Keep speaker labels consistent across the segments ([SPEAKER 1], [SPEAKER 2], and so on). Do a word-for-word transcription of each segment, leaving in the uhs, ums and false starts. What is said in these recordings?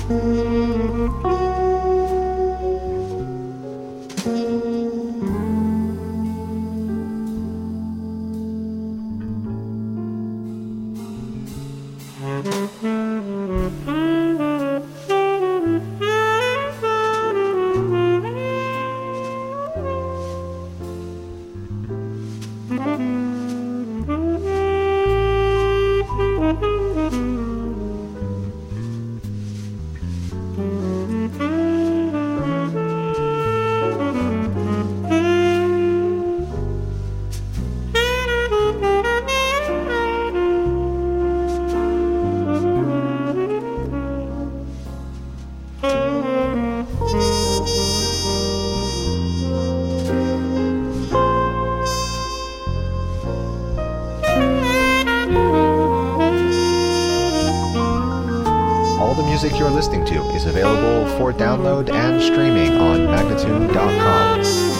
[SPEAKER 1] All the music you're listening to is available for download and streaming on Magnatune dot com.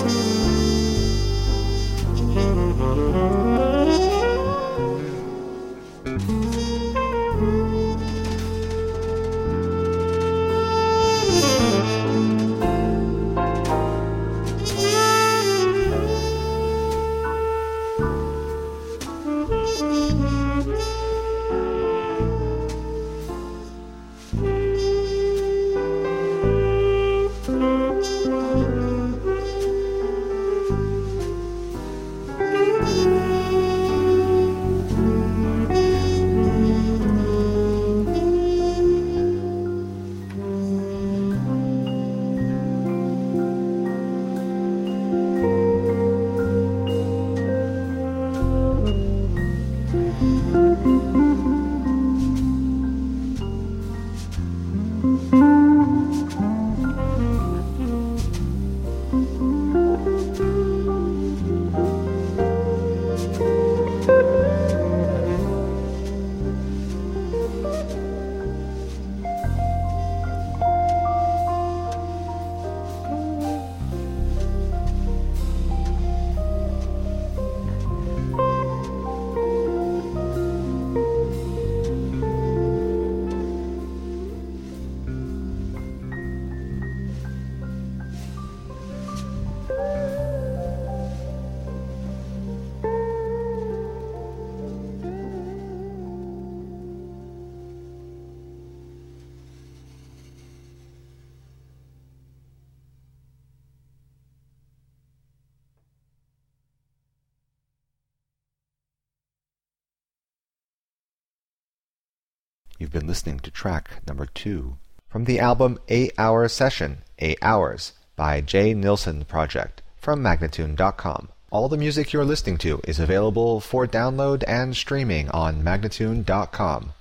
[SPEAKER 1] You've been listening to track number two from the album eight hour Session, eight hours, by Jay Nilsson Project from Magnatune dot com. All the music you're listening to is available for download and streaming on Magnatune dot com.